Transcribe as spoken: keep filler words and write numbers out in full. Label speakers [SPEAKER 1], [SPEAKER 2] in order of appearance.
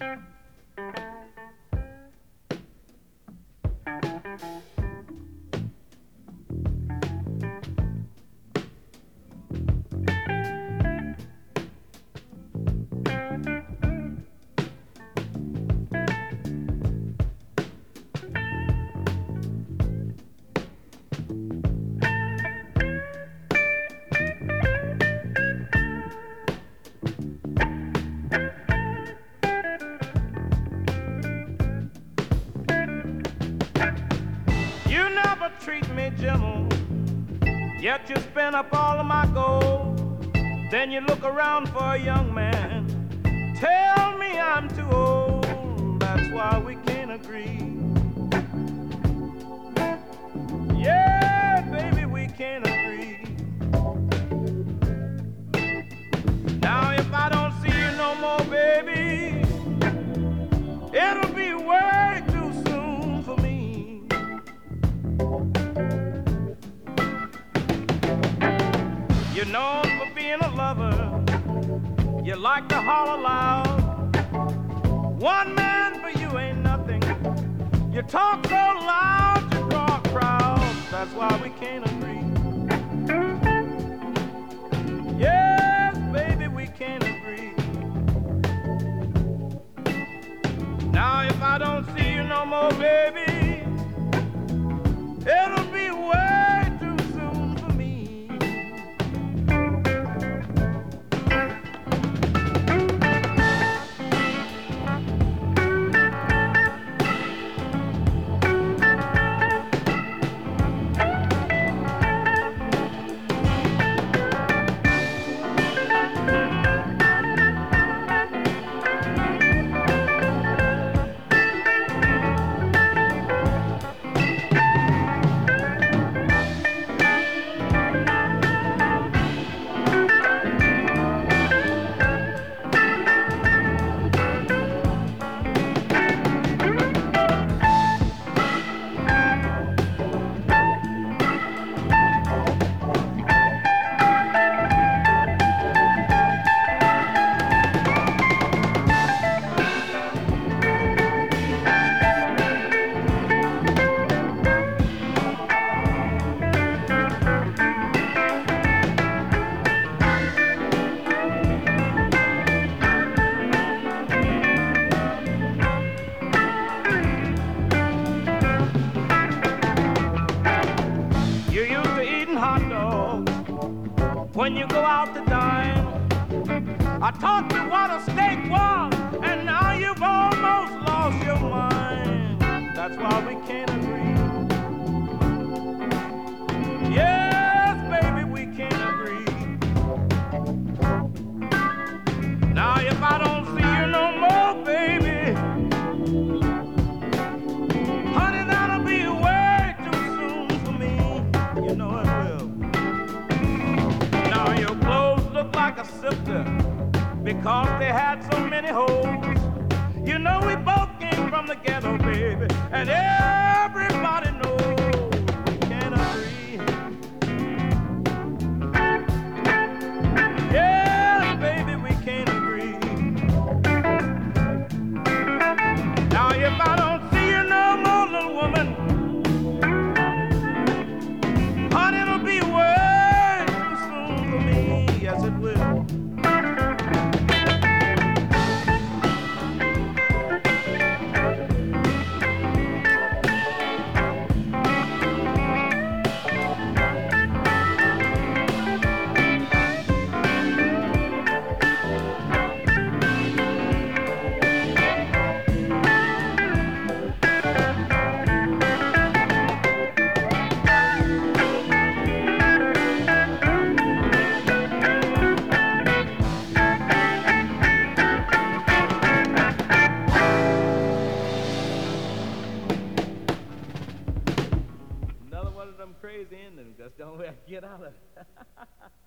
[SPEAKER 1] You never treat me gentle, yet you spend up all of my gold. Then you look around for a young man. Tell me I'm too old, that's why we can't agree. Yeah, baby, we can't agree. Now if I don't see you no more, baby, it'll be way too soon for me. You're known for being a lover, you like to holler loud. One man for you ain't nothing, you talk so loud you draw a crowd. That's why we can't agree. Yes, baby, we can't agree. Now if I don't see you no more, baby, it'll be way too soon for me. When you go out to dine, I taught you what a steak was, and now you've almost lost your mind. That's why we can't agree. Yes, baby, we can't agree. Now if I don't see you no more, baby, honey, that'll be way too soon for me. You know it will. Now your clothes look like a sifter because they had so many holes. You know we both came from the ghetto, baby, and everybody knows we can't agree. Yeah, baby, we can't agree. Now if I don't see you no more, little woman, honey, it'll be way too soon for me. Yes, it will. Crazy ending, just don't get out of it.